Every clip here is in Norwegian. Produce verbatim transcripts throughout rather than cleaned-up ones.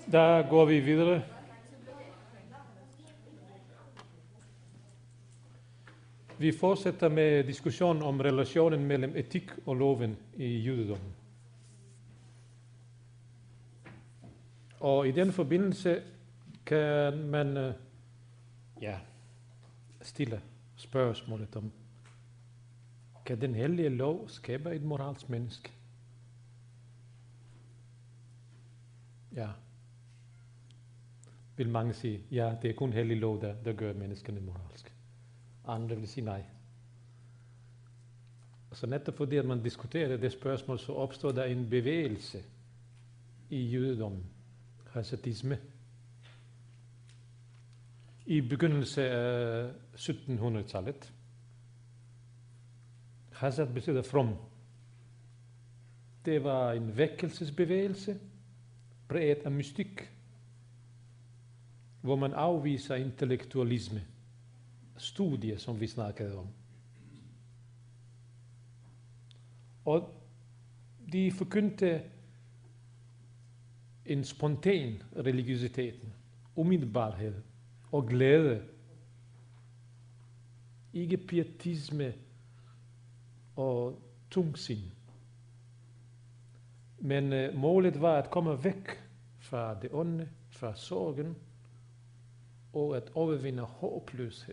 Der går vi videre. Vi fortsætter med diskussionen om relationen mellem etik og loven i jødedommen. Og i den forbindelse kan man ja, stille spørgsmålet om, kan den hellige lov skabe et moralsk menneske? Ja. Vil mange sige, ja, det er kun hellig lov, der, der gør menneskene moralsk. Andre vil sige nej. Så netop fordi, at man diskuterer det spørgsmål, så opstår der en bevægelse i jødedommen, hasidisme. I begyndelse af syttenhundredetallet. Hasad betyder from. Det var en vækkelsesbevægelse, præget af mystik, hvor man afviser intellektualisme, studier, som vi snakkede om. Og de forkyndte en spontan religiøsitet, umiddelbarhed og glæde. Ikke pietisme og tungsind. Men uh, målet var at komme væk fra det onde, fra sorgen, og at overvinde håbløshed.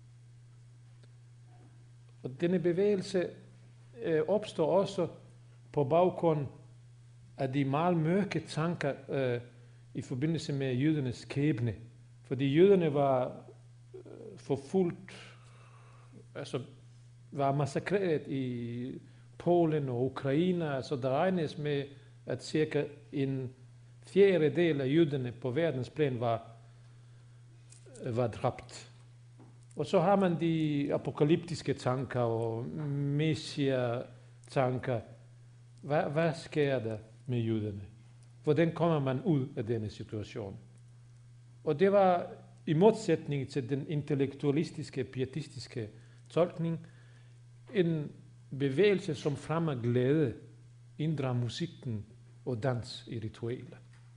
Og denne bevægelse øh, opstår også på baggrund af de meget mørke tanker øh, i forbindelse med jødernes skæbne. Fordi jøderne var øh, forfulgt, altså var massakreret i Polen og Ukraine. Altså der regnes med, at cirka en fjerdedel af jøderne på verdensplan var var dræbt. Og så har man de apokalyptiske tanker og messia-tanker. Hvad, hvad sker der med jøderne? Hvordan kommer man ud af denne situation? Og det var i modsætning til den intellektualistiske, pietistiske tolkning, en bevægelse, som fremmer glæde, inddrager musikken og dans i ritualer.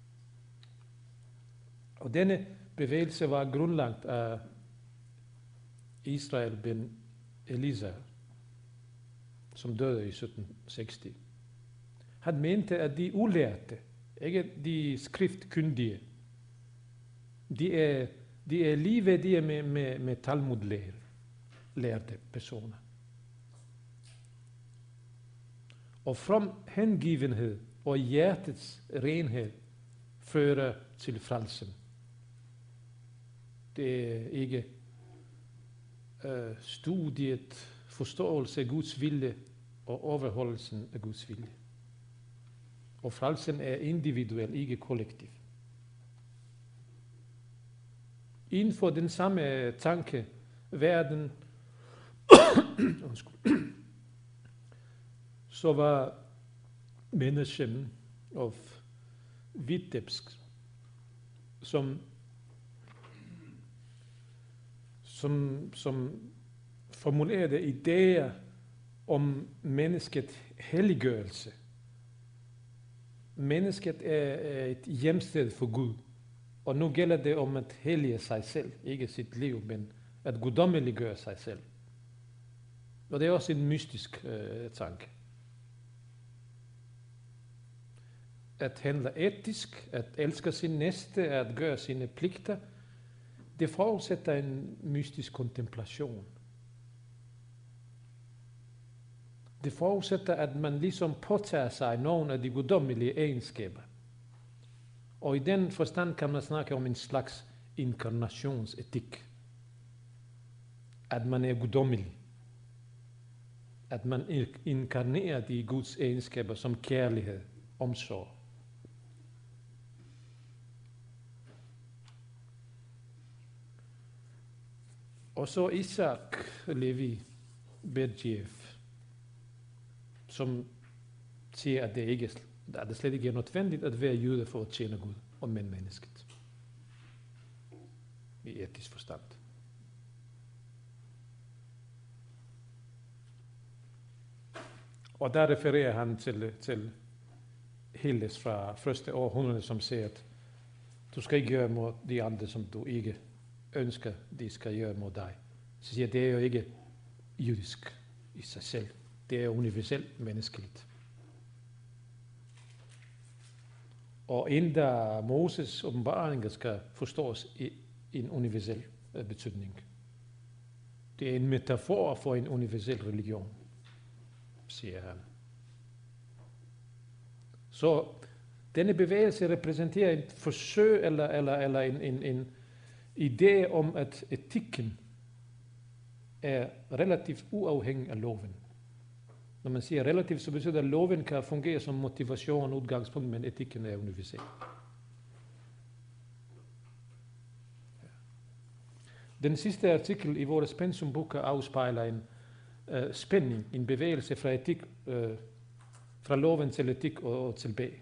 Og denne bevægelse var grundlagt af Israel ben Eliezer, som døde i sytten seksti. Han mente, at de ulærte, ikke de skriftkyndige, de er, de er ligeværdige med, med, med Talmud-lærte personer. Og from hengivenhed og hjertets renhed fører til frelsen. Det er ikke øh, studiet, forståelse af Guds vilje og overholdelsen af Guds vilje. Og frelsen er individuel, ikke kollektiv. Inden for den samme tanke, verden, så var mennesken af Vitebsk, som Som, som formulerede idéer om mennesket helliggørelse. Mennesket er, er et hjemsted for Gud. Og nu gælder det om at hellige sig selv, ikke sit liv, men at guddommeliggøre sig selv. Og det er også en mystisk øh, tanke. At handle etisk, at elske sin næste, at gøre sine pligter, det forudsætter en mystisk kontemplation. Det forudsætter, at man ligesom påtager sig nogle af de guddommelige egenskaber. Og i den forstand kan man snakke om en slags inkarnationsetik. At man er guddommelig. At man inkarnerer de Guds egenskaber som kærlighed, omsorg. Og så Isaac Levi Berdjev, som siger, at det, ikke, at det slet ikke er nødvendigt at være jøde for at tjene Gud og men mennesket. I etisk forstand. Og der refererer han til, til Hildes fra første århundrede, som siger, at du skal ikke gøre mod de andre, som du ikke ønsker, de skal gøre mod dig. Så siger jeg, det er jo ikke jødisk i sig selv. Det er jo universelt menneskeligt. Og endda Moses åbenbaringer skal forstås i en universel betydning. Det er en metafor for en universel religion, siger han. Så denne bevægelse repræsenterer et forsøg eller, eller, eller en, en, en idé om, at etikken er relativt uafhængig af loven. Når man siger relativt, så betyder det, at loven kan fungere som motivation og udgangspunkt, men etikken er universel. Den sidste artikel i vores pensumbog afspejler en uh, spænding, en bevægelse fra etik, uh, fra loven til etik og, og tilbage.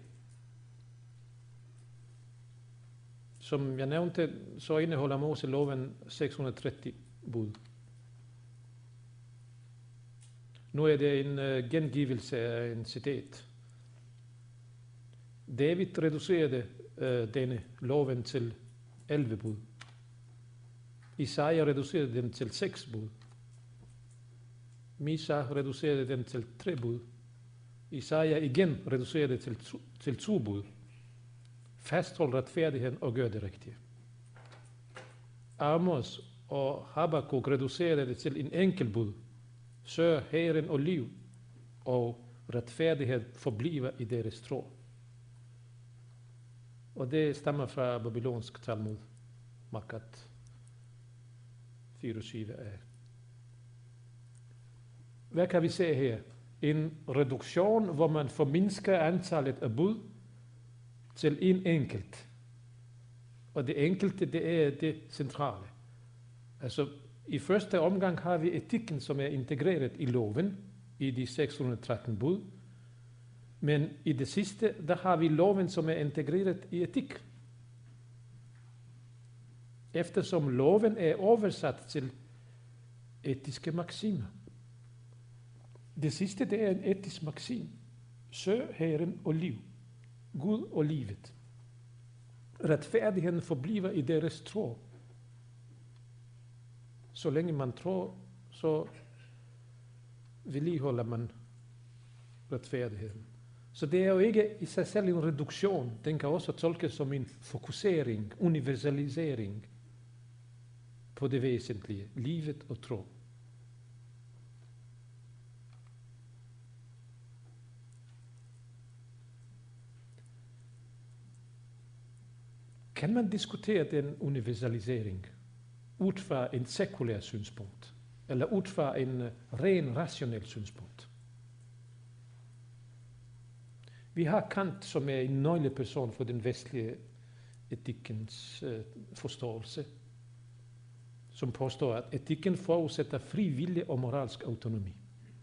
Som jeg nævnte, så indeholder Moseloven seks hundrede og tretti bud. Nu er det en uh, gengivelse af en citat. David reducerede uh, denne loven til elleve bud. Isaiah reducerede den til seks bud. Misa reducerede den til tre bud. Isaiah igen reducerede til, til to bud. Fasthold retfærdigheden og gør det rigtige. Amos og Habakuk reducerede det til en enkelt bud. Sør Herren og liv, og retfærdighed forbliver i deres tro. Og det stammer fra babylonsk Talmud, Makat fireogtyve a. Hvad kan vi se her? En reduktion, hvor man formindsker antallet af bud til en enkelt. Og det enkelte, det er det centrale. Altså, i første omgang har vi etikken, som er integreret i loven, i de seks hundrede og tretten bud. Men i det sidste, der har vi loven, som er integreret i etik. Eftersom loven er oversat til etiske maksimer. Det sidste, det er en etisk maksim. Søg Herren og liv. Gud og livet. Retfærdigheden forbliver i deres tro. Så længe man tror, så vedligeholder man retfærdigheden. Så det er jo ikke i sig selv en reduktion. Den kan også tolkes som en fokusering, universalisering på det væsentlige, livet og tro. Kan man diskutere den universalisering ud fra en sekulær synspunkt, eller ud fra en ren rationel synspunkt? Vi har Kant, som er en nøgleperson for den vestlige etikkens øh, forståelse, som påstår, at etikken forudsætter fri vilje og moralsk autonomi.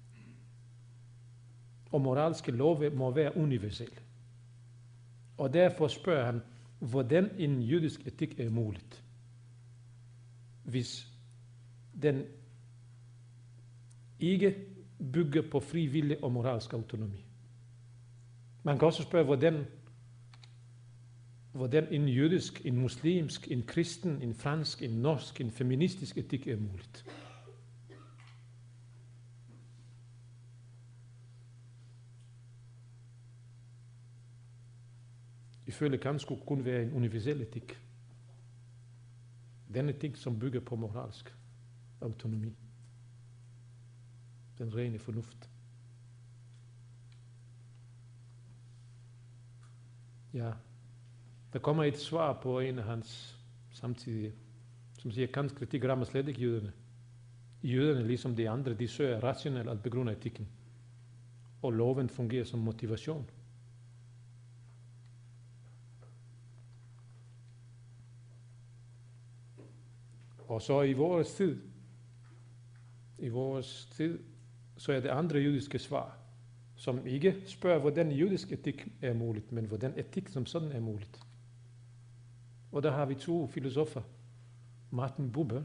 Og moralske love må være universelle. Og derfor spørger han, hvordan en jødisk etik er muligt, hvis den ikke bygger på fri vilje og moralsk autonomi. Man kan også spørge, hvordan, hvordan en jødisk, en muslimsk, en kristen, en fransk, en norsk, en feministisk etik er muligt. Ifølge Kant skulle kun være en universel etik. Den etik, som bygger på moralsk autonomi. Den rene fornuft. Ja, der kommer et svar på en af hans samtidige, som siger, Kants kritik rammer slet ikke jøderne. Jøderne, ligesom de andre, de søger rationelt at begrunde etikken. Og loven fungerer som motivation. Og så i vores tid, i vores tid, så er det andre jødiske svar, som ikke spørger, hvordan jødisk etik er muligt, men hvordan etik som sådan er muligt. Og der har vi to filosofer, Martin Buber,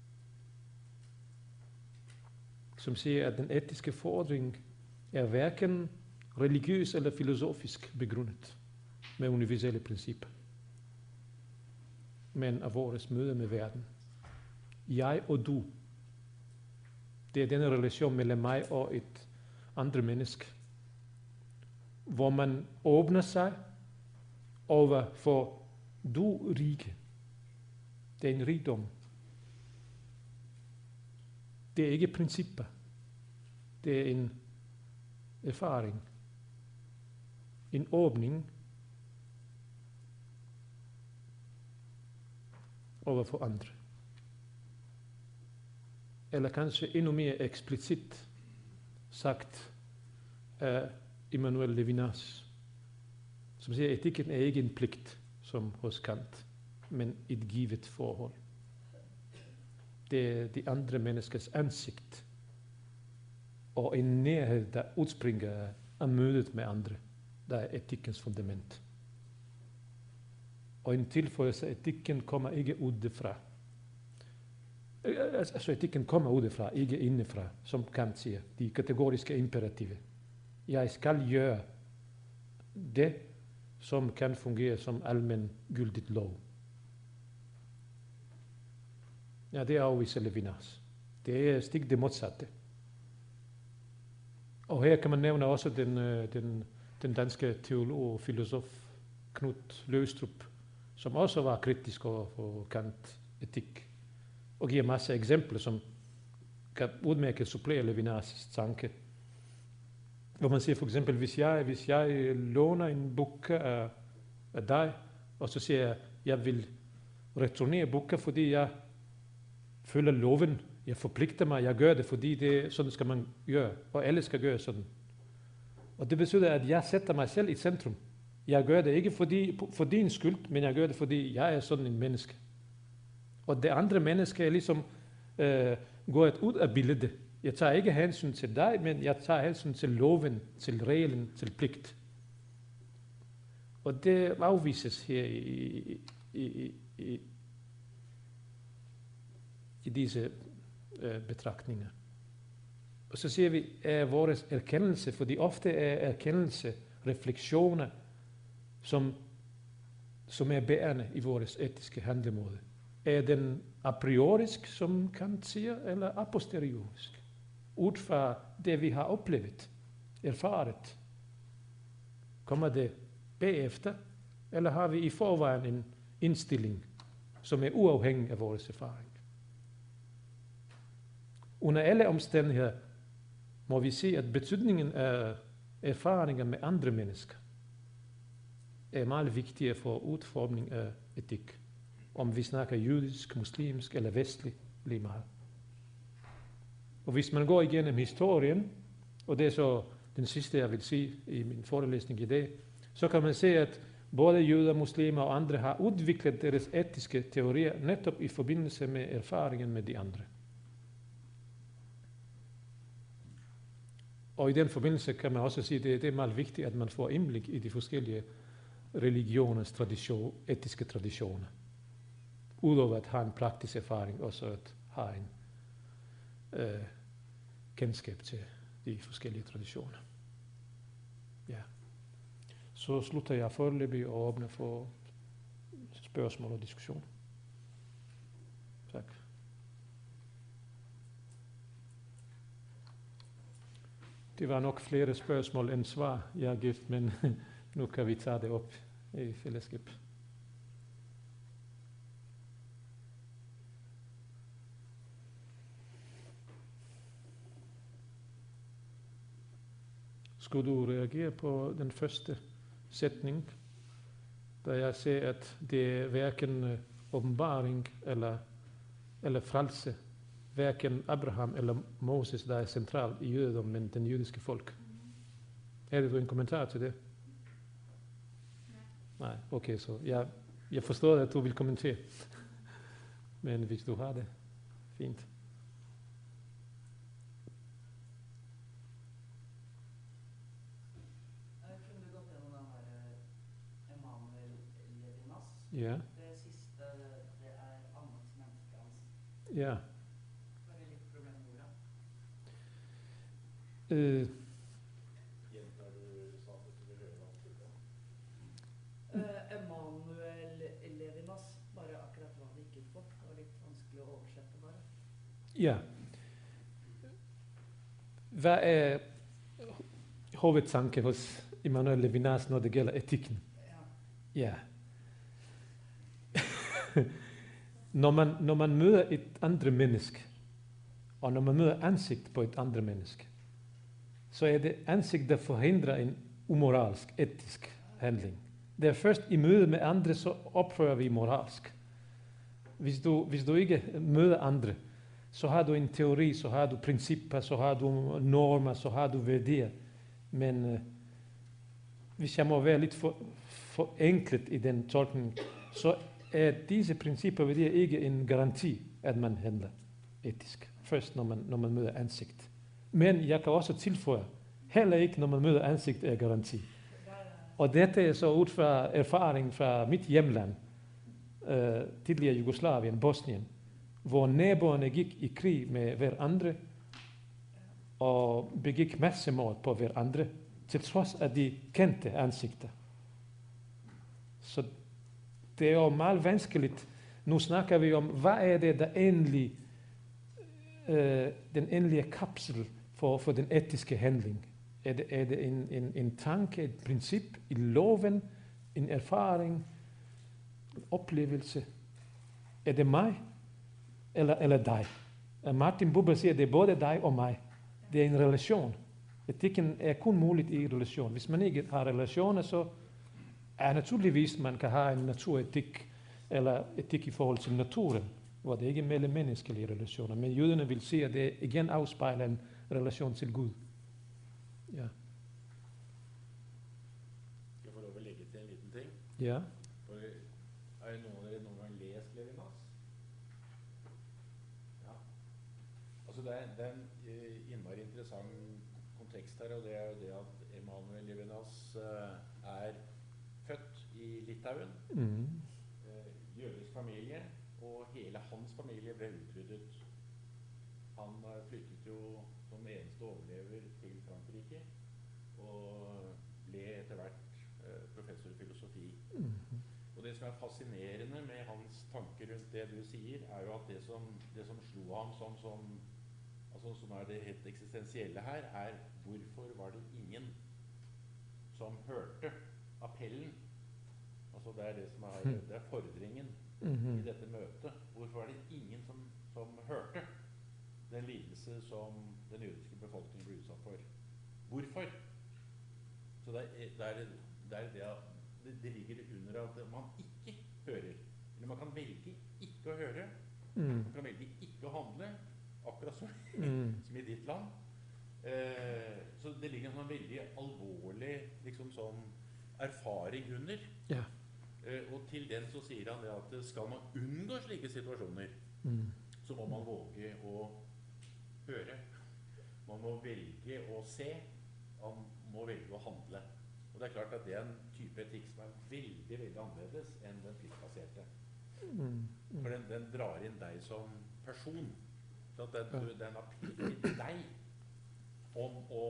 som siger, at den etiske fordring er hverken religiøs eller filosofisk begrundet med universelle principper. men av vårt møte med verden. Jeg og du. Det er denne relasjonen mellom meg og et andre menneske. Hvor man åpner seg overfor du-riket. Det er en rikdom. Det er ikke prinsipper. Det er en erfaring. En åpning overfor andre. Eller kanskje enda mer eksplisitt sagt av Emmanuel Levinas, som sier etikken er ikke en plikt, som hos Kant, men et givet forhold. Det er de andre menneskers ansikt og en nærhet der utspringer av møtet med andre. Det er etikkens fundament. Og en tilføyelse av etikken kommer ikke utenfra. Altså etikken kommer utenfra, ikke innenfra, som Kant sier. De kategoriske imperativer. Jeg skal gjøre det som kan fungere som allmenngyldig lov. Ja, det avviser Levinas. Det er stikk det motsatte. Og her kan man nevne også den, den, den danske teolog og filosof Knut Løstrup, som også var kritisk overfor Kant-etikk, og giver masse eksempler som kan udmærket supplere Levinas' tanke. Hvor man siger for eksempel, hvis jeg, hvis jeg låner en boka af, af dig, og så siger jeg, jeg vil returnere boka, fordi jeg følger loven, jeg forpligter mig, jeg gør det, fordi det, sådan skal man gøre, og alle skal gøre sådan. Og det betyder, at jeg sætter mig selv i centrum. Jeg gør det ikke fordi, for din skyld, men jeg gør det, fordi jeg er sådan en menneske. Og det andre menneske er ligesom øh, gået ud af billedet. Jeg tager ikke hensyn til dig, men jeg tager hensyn til loven, til reglen, til pligt. Og det afvises her i, i, i, i, i disse øh, betragtninger. Og så siger vi, er vores erkendelse, fordi ofte er erkendelse refleksioner, som, som er bærende i vores etiske handlemåde. Er den a priorisk, som Kant siger, eller a posteriorisk? Ud fra det, vi har oplevet, erfaret. Kommer det bagefter, eller har vi i forvejen en indstilling, som er uafhængig af vores erfaring? Under alle omstændigheder må vi se, at betydningen af erfaringer med andre mennesker er meget vigtigere for udformning af etik. Om vi snakker jødisk, muslimsk eller vestlig, lige meget. Og hvis man går igennem historien, og det er så den sidste, jeg vil sige i min forelæsning i dag, så kan man se, at både jøder, muslimer og andre har udviklet deres etiske teorier netop i forbindelse med erfaringen med de andre. Og i den forbindelse kan man også sige, at det er meget vigtigt, at man får indblik i de forskellige religioners tradition, etiske traditioner. Udover at have en praktisk erfaring, også at have en øh, kendskab til de forskellige traditioner. Ja. Så slutter jeg foreløbig og åbner for spørgsmål og diskussion. Tak. Det var nok flere spørgsmål end svar, jeg har givet, men nu kan vi tage det op i fællesskab. Skulle du reagere på den første sætning, da jeg siger, at det er hverken åbenbaring eller, eller frelse, hverken Abraham eller Moses, der er central i jødedommen, men den jødiske folk. Er det en kommentar til det? Nej, okay, så jeg, jeg forstår, at du vil kommentere. Men hvis du har det, fint. Ja. Det siste, det er annet menneske hans. Ja. Var det litt problem med ordet? Uh, Gjentar du sa at du vil høre avsluttet? Uh, Emanuel Levinas, bare akkurat Ja. Hva er hovedtanken hos Emanuel Levinas når det gjelder etikken? Ja. Ja. når, man, når man møter et andre menneske, og når man møter ansikt på et andre menneske, så er det ansikt der forhindrer en umoralsk, etisk handling. Det er først i møte med andre så oppfører vi moralsk. Hvis du, hvis du ikke møter andre, så har du en teori, så har du prinsipper, så har du normer, så har du verdier. Men uh, hvis jeg må være litt for, forenklet i den tolkningen, så er disse prinsipper og verdier ikke en garanti at man handler etisk. Først når man, når man møter ansikt. Men jeg kan også tilføye, heller ikke når man møter ansikt er garanti. Og dette er så ut fra erfaring fra mitt hjemland, uh, tidligere Jugoslavien, Bosnien, hvor naboene gikk i krig med hverandre og begikk massemord på hverandre, til tross at de kjente ansiktet. Så det er jo meget vanskelig. Nå snakker vi om hva er det der endelig, uh, den endelige kapsel for, for den etiske handling. Er det, er det en, en, en tanke, et prinsipp i loven, en erfaring, en opplevelse? Er det meg eller, eller deg? Martin Buber sier det er både deg og meg. Det er en relasjon. Etikken er kun mulig i relasjon. Hvis man ikke har relasjoner, så er naturligvis man kan ha en naturetikk eller etikk i forhold til naturen, hvor det ikke er mellommenneskelige relasjoner. Men jødene vil si at det igjen avspeiler en relasjon til Gud. Ja. Skal jeg få lov å legge til en liten ting? Ja. For er det noen av dere noen gang lest Levinas? Ja. Altså det er, det er en eh, innmari interessant kontekst her, og det er jo det at Emanuel Levinas uh, er født i Litauen, Mm. uh, jødisk familie, og hele hans familie ble utryddet. Han uh, flyttet jo som eneste overlever til Frankrike, og ble etter hvert uh, professor i filosofi. Mm. Og det som er fascinerende med hans tanker rundt det du sier, er jo at det som, det som slo ham som, som, altså som er det helt eksistensielle her, er hvorfor var det ingen som hørte appellen? Altså det er det som er, det er fordringen Mm-hmm. i dette møtet. Hvorfor var det ingen som, som hørte den lidelse som den jødiske befolkningen ble utsatt for? Hvorfor? Så det, er, det, er, det, er det, det, det ligger under at man ikke hører. Eller man kan velge ikke å høre. Mm. Man kan velge ikke å handle, akkurat som, Mm. som i ditt land. Eh, så det ligger en sånn veldig alvorlig liksom sånn erfaring under. Ja. Eh, og til den så sier han det at skal man unngå slike situasjoner, Mm. så må man våge å høre. Man må velge å se, man må velge å handle. Og det er klart at det er en type etikk som er veldig, veldig annerledes enn den pliktbaserte. Mm. For den, den drar inn deg som person. Så at den, Ja. du, den har plikt til deg om å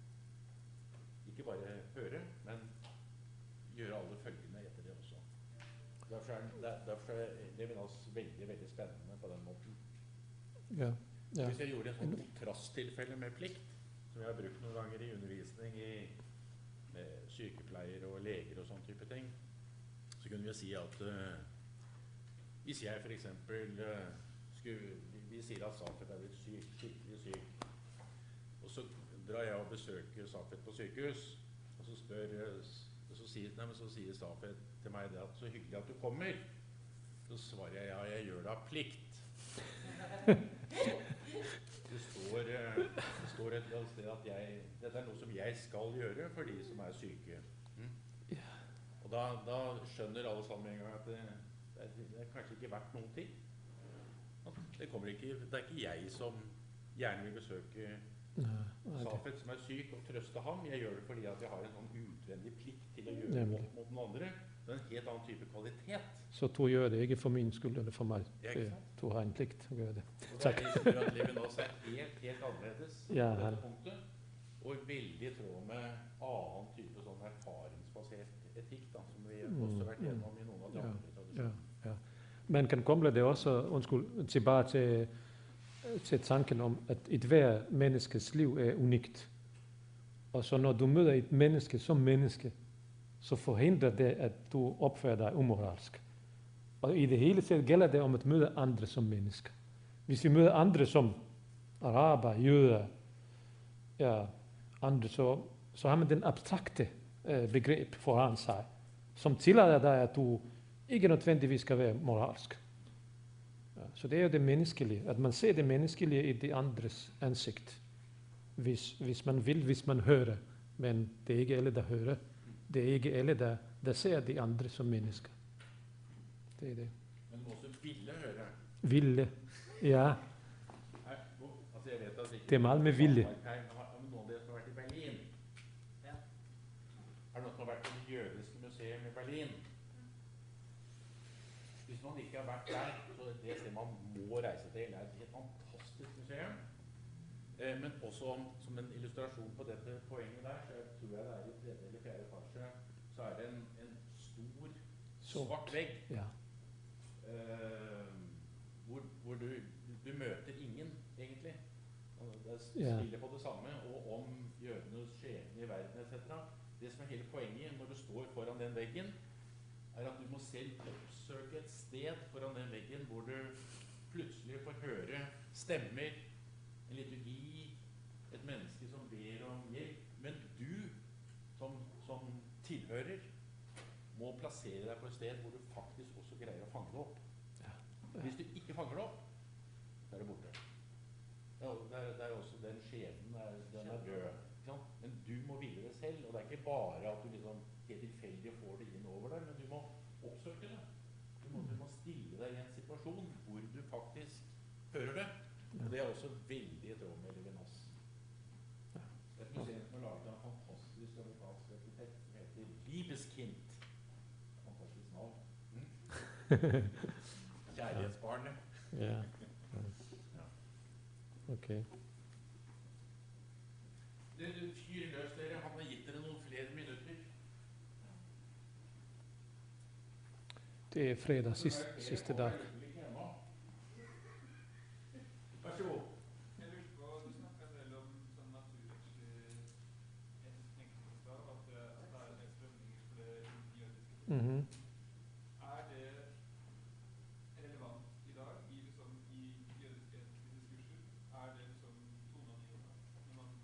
ikke bare høre, men gjøre alle følgene etter det også. Derfor er, den- der- derfor er Levinas veldig, veldig spennende på den måten. Ja. Ja. Hvis jeg gjorde en sånn kontrasttilfelle med plikt, som jeg har brukt noen ganger i undervisning i, med sykepleiere og leger og sånn type ting, så kunne vi si at uh, hvis jeg for eksempel uh, skulle, vi, vi sier at Safet er blitt syk, skikkelig syk, og så drar jeg og besøker Safet på sykehus, og så spør uh, så sier, nei, men så sier Safet til meg det at så hyggelig at du kommer. Så svarer jeg ja, jeg gjør det av plikt. Det står, eh, det står et eller annet sted at jeg, dette er noe som jeg skal gjøre for de som er syke. Mm? Og da, da skjønner alle sammen en gang at det, det, er, det er kanskje ikke verdt noen ting. Det, kommer ikke, det er ikke jeg som gjerne vil besøke Safet som er syk, og trøste ham. Jeg gjør det fordi at jeg har en sånn utvendig plikt til å gjøre Nemlig. opp mot den andre. Det er en helt annen type kvalitet. Så to gjør det ikke for min skyld eller for meg. Ja, ikke sant? To har en plikt å gjøre det. Og det Takk. er det som gjør at Levinas er helt, helt annerledes Ja, på han- dette punktet, og veldig i tråd med annen type sånn erfaringsbasert etikk, da, som vi også har vært gjennom i noen av de Ja, andre tradisjonene. Ja, ja. Man kan koble det også, undskyld, tilbake til til tanken om, at et hver menneskes liv er unikt. Og så når du møder et menneske som menneske, så forhindrer det, at du opfører deg umoralsk. Og i det hele taget gælder det om at møde andre som mennesker. Hvis vi møder andre som araber, jøder, ja, andre, så, så har man den abstrakte øh, begreb foran sig, som tillader dig, at du ikke nødvendigvis skal være moralsk. Ja, så det er jo det menneskelige, at man ser det menneskelige i de andres ansigt, hvis, hvis man vil, hvis man hører. Men det er ikke alle, der hører. Det er ikke alle, der, der ser de andre som mennesker. Det er det. Men du må også ville høre. Ville, ja. Nei, hvor- altså jeg vet at ikke- Det er meget med vilje. Nei, har- har noen av dere som har vært i Berlin? Ja. Er det noen som har vært på det jødiske museet i Berlin? Hvis man ikke har vært der, så er det sted man må reise til. Det er et helt fantastisk museum. Eh, men også om, som en illustrasjon på dette poenget der, så tror jeg det er i tredje eller fjerde etasje, så er det en, en stor, Sort. svart vegg, Ja. eh, hvor, hvor du, du møter ingen, egentlig. Og det Ja. spiller på det samme, og om jødenes skjebne i verden, et cetera. Det som er hele poenget når du står foran den veggen, er at du må selv oppsøke et sted foran den veggen hvor du plutselig får høre stemmer, en liturgi, et menneske som ber om hjelp. Men du, som, som tilhører, må plassere deg på et sted hvor du faktisk også greier å fange det opp. Hvis du ikke fanger det opp, så er det borte. Ja, det, er, det er også den skjebnen, er, den er død. Ikke sant? Men du må ville det selv, og det er ikke bare at du liksom helt tilfeldig får det inn over deg, men du må oppsøke det. Du må, du må stille deg i en situasjon hvor du faktisk hører det. Og det er også veldig i tråd med Levinas. Et museum som er laget av en fantastisk amerikansk arkitekt som heter Liebeskind. Fantastisk navn. Mm. Kjærlighetsbarnet. Ja. Ok. Det, du fyr løs dere. Han har gitt dere noen flere minutter. Det er fredag, siste, siste dag. Vær så god. Jeg lurte på, du snakket en del om sånn naturrettslig enkeltforstad, at det, at det er en del strømninger for det jødiske. Mhm. Er det relevant i dag i, liksom, i jødiske diskurser? Er det liksom toneangivende når man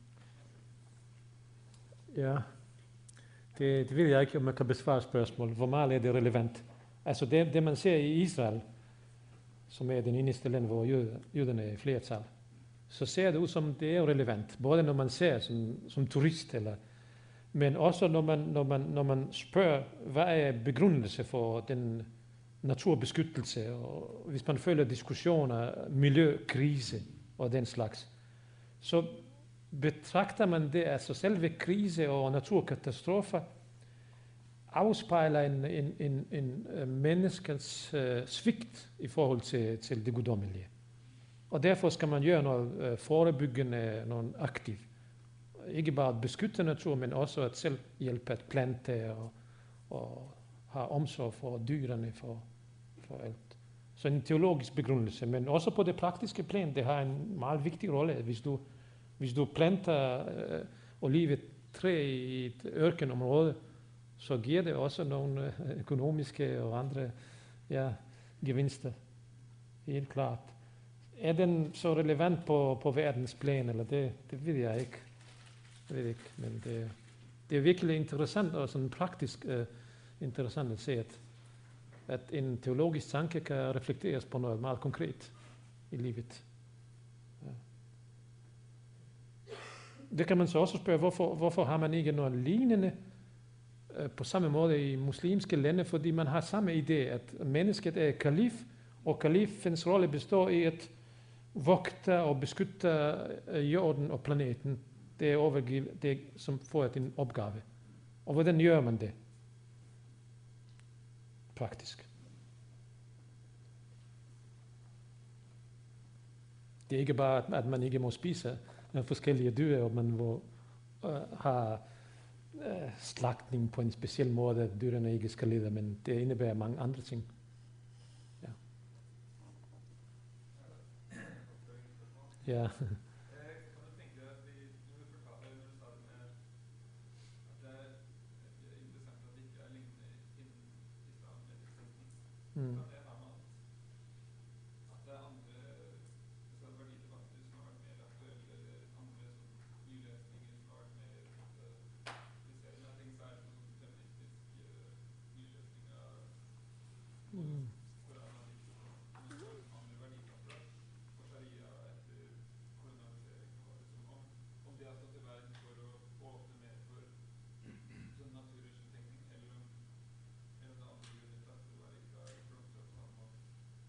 Ja, det, det ved jeg ikke, om man kan besvare spørsmål. Hvor meget er det relevant? Altså det, det man ser i Israel, som er den eneste land hvor jøder, jøderne er i flertall, så ser det ut som det er relevant. Både når man ser som, som turist, eller, men også når man, når, man, når man spør, hva er begrunnelse for den naturbeskyttelse, og hvis man følger diskusjoner, miljøkrise og den slags, så betrakter man det, altså selve krise og naturkatastrofer afspejler en, en, en, en uh, menneskets uh, svigt i forhold til, til det guddommelige. Og derfor skal man gjøre noget uh, forebyggende, noget aktivt. Ikke bare at beskytte natur, men også at selv hjælpe at plante og, og have omsorg for dyrene, for, for alt. Så en teologisk begrundelse, men også på det praktiske plan, det har en meget vigtig rolle. Hvis du, hvis du planter uh, olivetræ i et ørkenområde, så giver det også nogle økonomiske og andre ja, gevinster. Helt klart. Er den så relevant på, på verdensplan, eller det, det ved jeg ikke. Jeg ved ikke, men det, det er virkelig interessant og sådan praktisk uh, interessant at se, at, at en teologisk tanke kan reflekteres på noget meget konkret i livet. Ja. Det kan man så også spørge, hvorfor, hvorfor har man ikke noget lignende på samme måde i muslimske lande, fordi man har samme idé, at mennesket er kalif, og kalifens rolle består i at vogte og beskytte jorden og planeten. Det er overgivet, det som får en opgave. Og hvordan gjør man det? Praktisk. Det er ikke bare, at man ikke må spise forskellige dyr, og man må uh, have uh, slagtning på en speciel måde, at dyrene ikke skal lide, men det indebærer mange andre ting. Ja. Ja. Eh, Kan du tenke deg at vi, når du fortalte, når du sa det med at det er det er interessant at det ikke er lignende innen islam eller tenkning, Mm. kan det ha med at det er andre altså verdidebatter som har vært mer aktuelle, eller andre sånn nylesninger som har vært mer på en måte presserende? Jeg tenker særlig på sånn feministisk eh, nylesning av Mm. Koranen, men også andre verdidebatter og sharia etter kolonisering, og liksom om, om det har stått i veien for å åpne mer for sånn naturressurstenkning, eller om eller om det er andre grunner til at det bare ikke har blomstret på samme måte.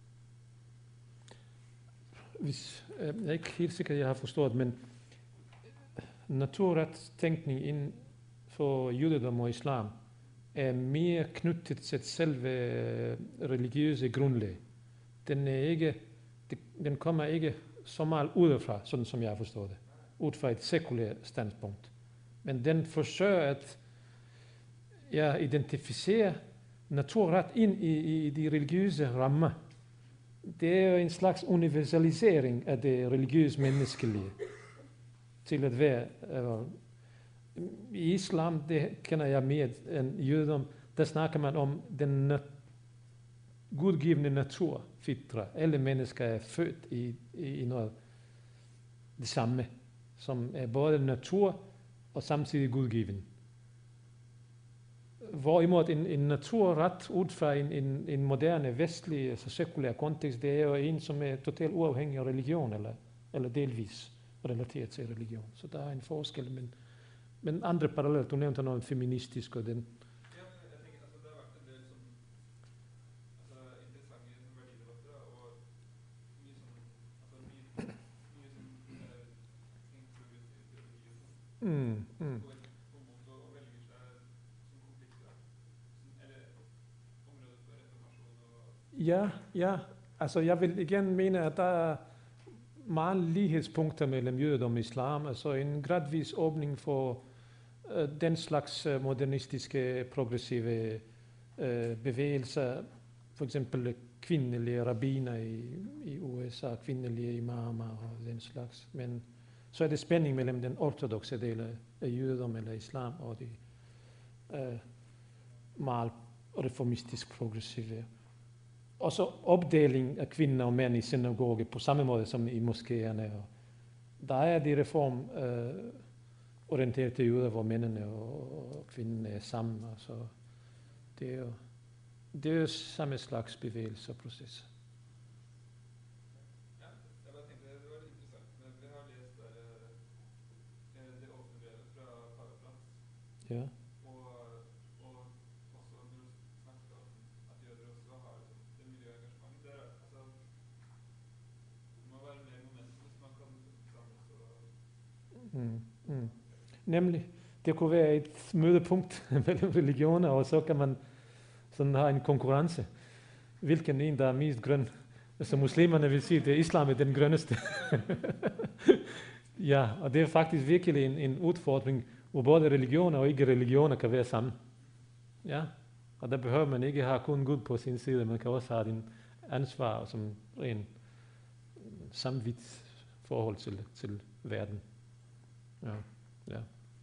Hvis, eh, jeg er ikke helt sikker jeg har forstått, men naturrettstenkning innenfor jødedom og islam er mer knyttet til selve religiøse grunnlag. Den, er ikke, den kommer ikke så meget udefra, sånn som jeg forstår det, ut fra et sekulært standpunkt. Men den forsøger at ja, identifisere naturrett inn i, i de religiøse rammer. Det er jo en slags universalisering av det religiøse menneskelige til at være. I islam, det kjenner jeg mer enn jødedom, der snakker man om den nat gudgivende natur, fitra. Alle mennesker er født i, i, i noe det samme, som er både natur og samtidig gudgiven. Hvorimot en, en naturrett ut fra en, en, en moderne, vestlig, altså sekulær kontekst, det er jo en som er totalt uavhengig av religion, eller, eller delvis relatert til religion. Så det er en forskjell. Men, men andre paralleller, du nevnte noe feministisk, og den Ja, men jeg tenker, altså, det har vært en del sånn altså, interessante sånn verdidebatter, da, og mye sånn altså, mye, mye sånn eh, tenkt progressiv teologi og sånn. mm, mm. Går på en måte og velger seg som konflikter, sånn, eller områder for reformasjon og Ja, ja. Altså, jeg vil igjen mene at det er mange likhetspunkter mellom jødedom og islam. Altså en gradvis åpning for uh, den slags uh, modernistiske, progressive uh, bevegelser. For eksempel kvinnelige rabbiner i, i U S A, kvinnelige imamer og den slags. Men så er det spenning mellom den ortodokse delen av jødedom eller islam og de uh, meget reformistisk progressive. Også oppdeling av kvinner og menn i synagoger på samme måte som i moskeene. Da er de reformorienterte jøder hvor mennene og kvinnene er sammen. Altså, det er jo det er jo samme slags bevegelse og prosess. Ja, jeg bare tenkte det var litt interessant. Men vi har lest der, eh, det åpne brevet fra Paraplatz. Ja. Og, og også når du snakket om at jøder også har liksom, det miljøengasjementet. Det, er, altså, det må være mer momentum hvis man kan samles og Mm, mm. Nemlig. Det kunne være et møtepunkt mellom religioner, og så kan man sånn ha en konkurranse. Hvilken en der er mest grønn? Altså muslimerne vil si at islam er den grønneste. Ja, og det er faktisk virkelig en, en utfordring hvor både religioner og ikke-religioner kan være sammen. Ja, og der behøver man ikke ha kun Gud på sin side, man kan også ha din ansvar som en samvitt forhold til, til verden. Ja, ja.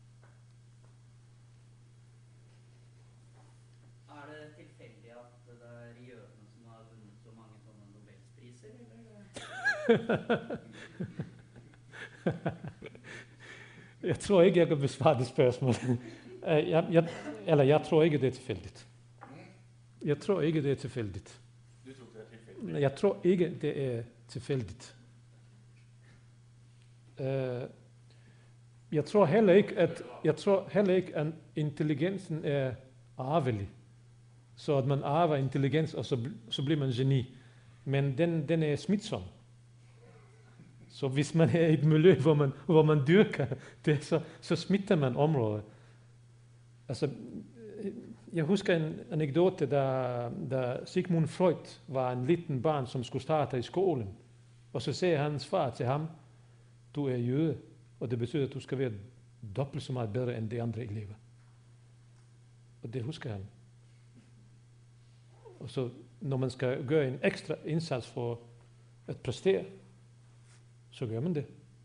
Er det tilfeldig at det er jødene som har vunnet så mange sånne nobelspriser, eller? Jeg tror ikke jeg kan besvare det spørsmålet. Jeg, jeg, eller jeg tror ikke det er tilfeldig. Jeg tror ikke det er tilfeldig. Du tror ikke det er tilfeldig? Jeg tror ikke det er tilfeldig. Uh, jeg tror heller ikke at jeg tror heller ikke at intelligensen er arvelig. Så at man arver intelligens, og så, bl- så bliver man geni. Men den, den er smitsom. Så hvis man er i et miljø, hvor man, hvor man dyrker det, så, så smitter man området. Altså, jeg husker en anekdote, da, da Sigmund Freud var en liten barn, som skulle starte i skolen. Og så sagde hans far til ham, du er jøde, og det betyder, at du skal være dobbelt så meget bedre end de andre elever. Og det husker han. Og så når man skal gøre en ekstra indsats for at præstere, så gør man det.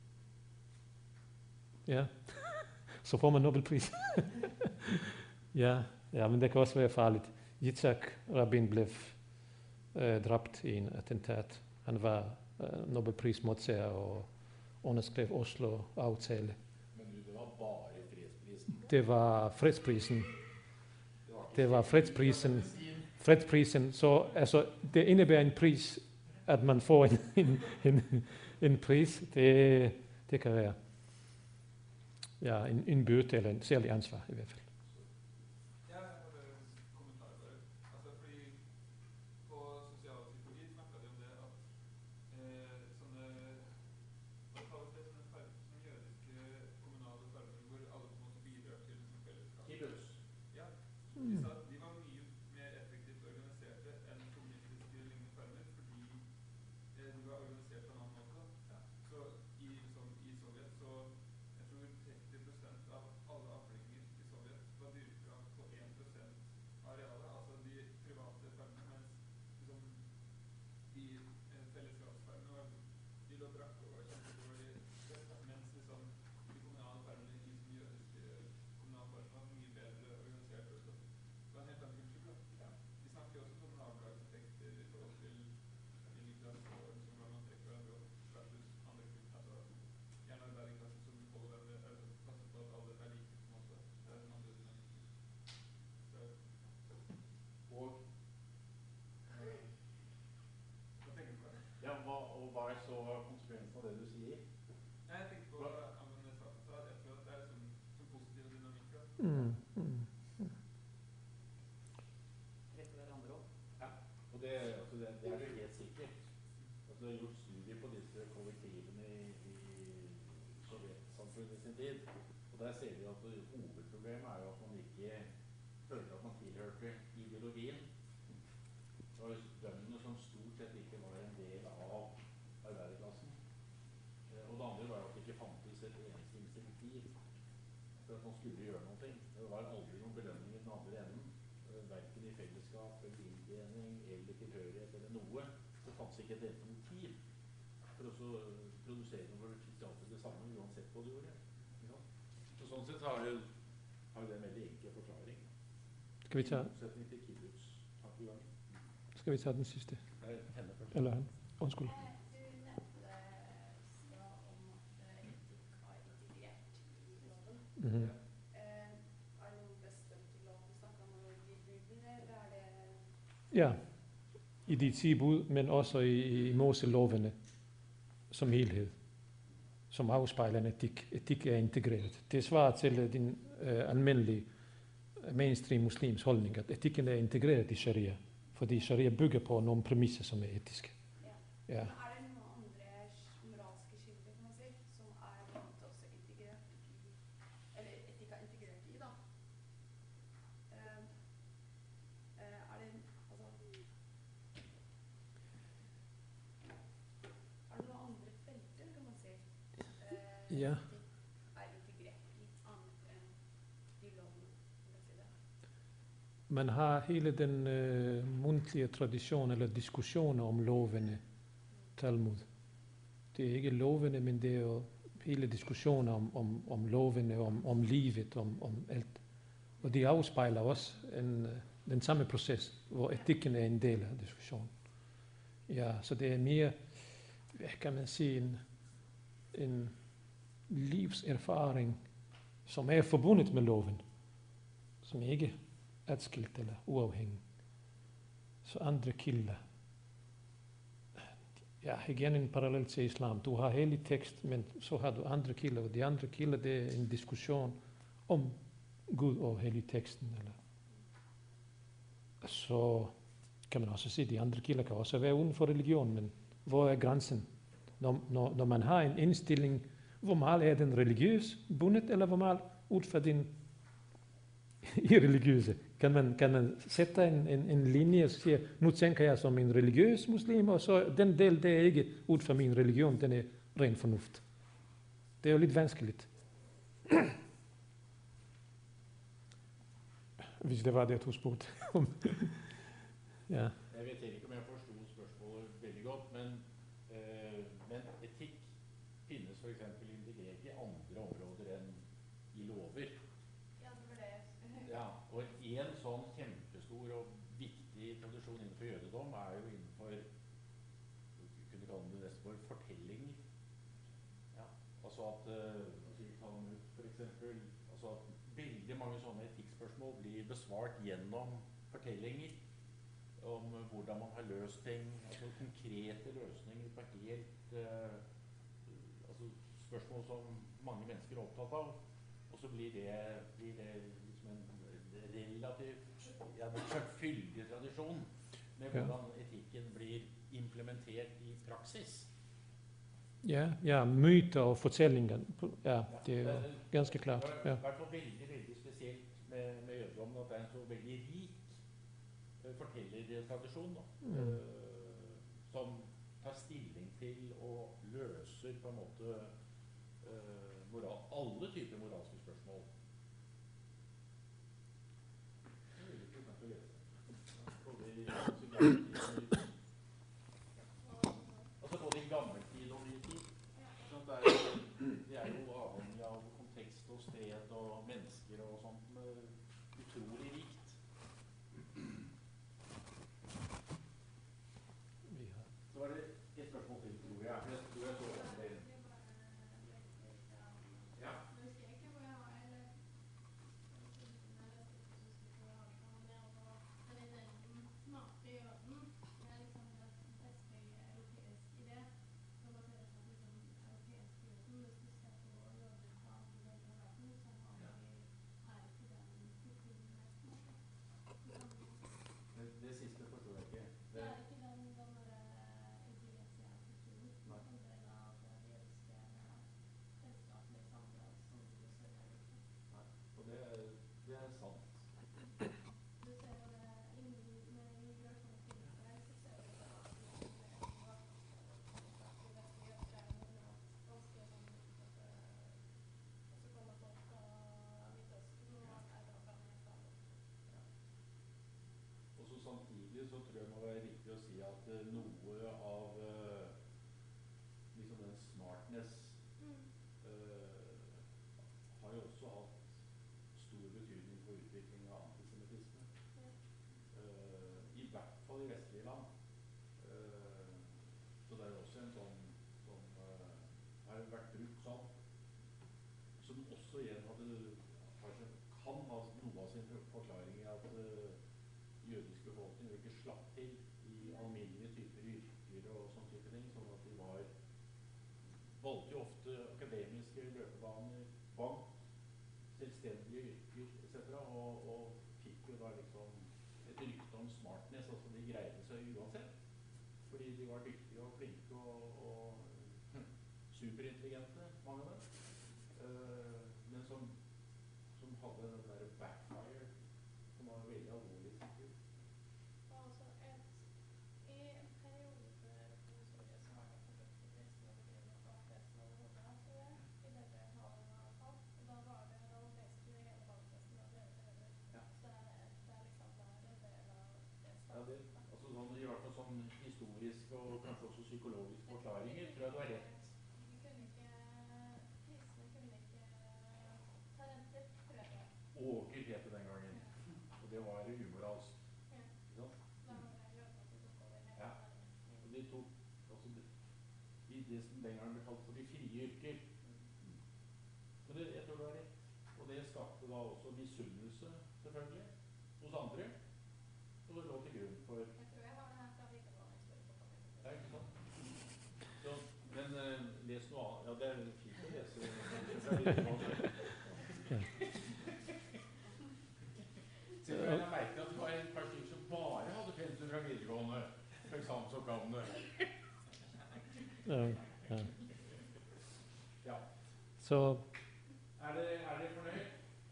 Ja, så får man Nobelpris. ja, ja, men det kan også være farligt. Yitzhak Rabin blev øh, dræbt i en attentat. Han var øh, Nobelprismodtager og underskrev Oslo-aftale. Men du, det var bare fredsprisen? Det var fredsprisen. Det var fredsprisen. Fredsprisen, så altså, det indebærer en pris, at man får en, en, en, en pris. Det, det kan være ja, en, en bøte eller en særlig ansvar i hvert fald. Jeg har en kommentar på det. Altså, fordi på sosialpsykologi snakket de om det at eh, sånne, hva kalles det, sånne fermer, sånne jødiske kommunale fermer, hvor alle på en måte bidrar til liksom, fellesskap. Kibbutz. Ja, de sa at de var mye mer effektivt organiserte enn kommunistiske lignende fermer, fordi eh, de var organisert på en annen måte. Ja. Så i, liksom, i Sovjet så jeg tror tretti prosent av alle avlinger i Sovjet var dyrka på én prosent arealet, altså de private fermene, mens liksom, de eh, fellesskapsfermene var de lå brakke og var kjempedårlig støtt, mens liksom, de kommunale fermene i som jødiske kommunalfermer var mye bedre organisert. Og så. Det var en helt annen kultur. Da. De snakker jo også om nabolagseffekter i forhold til middelklasse og liksom, hvordan man trekker hverandre opp versus andre kulturer. Altså, gjerne arbeiderklasse som holder hverandre, altså, passer på at alle er like, på en måte. Det er den andre dynamikken. Så, Og eh, hva tenker du på det? ja, hva, og hva er så konsekvensen av det du sier? Nei, jeg tenker på angående det saken, så jeg tror at det er sånn, sånn positiv dynamikk. Da. Mm, mm. Treffer hverandre opp. Ja, og det, altså det, det er jo helt sikkert. Altså, det er gjort studier på disse kollektivene i, i sovjetsamfunnet i sin tid. Og der ser vi at hovedproblemet er jo at man ikke følte at man tilhørte ideologien. Det var jo bøndene som stort sett ikke var en del av arbeiderklassen. Eh, Og det andre var jo at det ikke fantes et eneste insentiv for at man skulle gjøre noe. Det var aldri noen belønning i den andre enden. Eh, Hverken i fellesskap, eller inntjening, eller tilhørighet, eller noe. Det fantes ikke et eneste motiv for å så produsere noe for alltid det samme, uansett hva du gjorde. Ikke sant? Så sånn sett har jo har jo det en veldig enkel forklaring. Skal vi ta, I motsetning til kibbutz-tankegangen. skal vi ta den sidste? Det er henne først. Eller han? Undskyld. Du nevnte i stad om at etikk har integrert i loven. Mhm. Eh, Er det noen bestemte lov du snakker om de budene, eller er det Ja, i de ti bud, men også i, i Moselovene som helhed, som afspejler en etik. Etik er integreret. Det svarer til din øh, almindelige mainstream muslims holdning, at etikken er integreret i sharia, fordi sharia bygger på nogle præmisser, som er etiske. Ja. Ja. Men er det noen andre moralske kilder, kan man si, som er på en måte også integrert i, eller etikk er integrert i, da? Eh, eh, Er det, altså, er det noen andre felter, kan man si, eh, Ja. etikk er integrert i annet enn i loven, kan man si det? Man har hele den øh, mundtlige tradition eller diskussioner om lovene, Talmud. Det er ikke lovene, men det er jo hele diskussioner om, om, om lovene, om, om livet, om, om alt. Og de afspejler også en, øh, den samme proces, hvor etikken er en del af diskussionen. Ja, så det er mere, hvad kan man sige, en, en livserfaring, som er forbundet med loven, som ikke er adskilt eller uafhængig. Så andre kilder. Ja, igen en parallel til islam. Du har hellig tekst, men så har du andre kilder, og de andre kilder, det er en diskussion om Gud og hellig teksten. Eller. Så kan man også sige, at de andre kilder kan også være uden for religion, men hvor er grænsen? Når, når, når man har en indstilling, hvor meget er den religiøs bundet, eller hvor meget ud fra din irreligiøse? Kan man, kan man sætte en, en, en linje og sige, nu tænker jeg som en religiøs muslim, og så den del, det er ikke ud fra min religion, den er ren fornuft. Det er jo lidt vanskeligt. Hvis det var det, du spurgte om. Ja. Jeg vet ikke om jeg forstod spørsmålet veldig godt, men, eh, men etikk finnes for eksempel integrert i andre områder enn i lover. Ja, det var det. Ja, og en sånn kjempestor og viktig tradisjon innenfor jødedom er jo innenfor, kunne kalle det nesten for fortellinger. Ja, altså at, uh, for eksempel, altså at veldig mange sånne etikkspørsmål blir besvart gjennom fortellinger om hvordan man har løst ting, altså konkrete løsninger på helt, uh, altså spørsmål som mange mennesker er opptatt av, og så blir det, blir det liksom en relativt, ja, en slags fyldig tradisjon med hvordan etikken blir implementert i praksis. Ja, ja, myter og fortellinger. Ja, det er jo ganske klart. Det Ja. er i hvert fall veldig, veldig spesielt med, med jødedommen at det er en så veldig rik uh, fortellertradisjon, da, Mm. uh, som tar stilling til og løser på en måte uh, moral, alle typer moralske spørsmål. Det er veldig interessant å lese. Både i, altså, gammeltid og ny tid. Altså både i gammeltid og ny tid. Sånn, det, er, det er jo avhengig av kontekst og sted og mennesker og sånt, med utrolig rikt. Vi har Så var det et spørsmål til, tror jeg. Jeg tror jeg så over det. Ja. Men det siste forstår jeg ikke. Det, nei, og det, er- det er sant. Og så samtidig så tror jeg det må være riktig å si at eh, noe av eh, liksom den smartness eh, har jo også hatt stor betydning for utvikling av antisemittisme. Eh, I hvert fall i vestlige land. Eh, så det er jo også en sånn som eh, har vært brukt sånn, som også igjen hadde, kanskje kan ha noe av sin forklaring i at eh, jødisk befolkning jo ikke slapp til i alminnelige typer yrker og sånne type ting, sånn at de var, valgte jo ofte akademiske løpebaner, bank, selvstendige yrker, et cetera, og, og fikk jo da liksom et rykte om smartness, altså de greide seg uansett, fordi de var dyktige og flinke og, og superintelligente, mange av dem, uh, men som, som hadde den der backfire, som var veldig alvorlig i sitt liv. Ja, det, altså sånn, i hvert fall sånn historisk og kanskje også psykologisk forklaringer, tror jeg du har rett. Åker het det den gangen, og det var umoralsk. Ikke sant? Ja, og de tok, altså de, de, de som den gangen ble kalt for de frie yrker. Men det, jeg tror du har rett, og det skapte da også misunnelse, selvfølgelig, hos andre, og det lå til grunn for... Ja, ikke sant? Så, men uh, les noe annet. Ja, det er fint å lese fra videregående. Så jeg merket at det var et par stykker som bare hadde pensum fra videregående for eksamensoppgavene. Ja, ja. Ja. Så Er dere er dere fornøyd?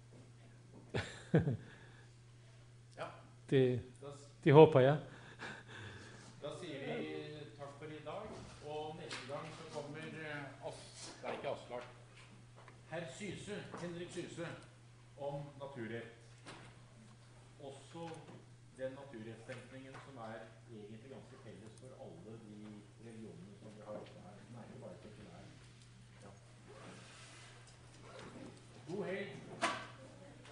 Ja. det, Da, s- det håper jeg. da sier vi takk for i dag, og neste gang så kommer eh, As, det er ikke Aslak, herr Syse, Henrik Syse, om naturrett. Også den naturrettstenkte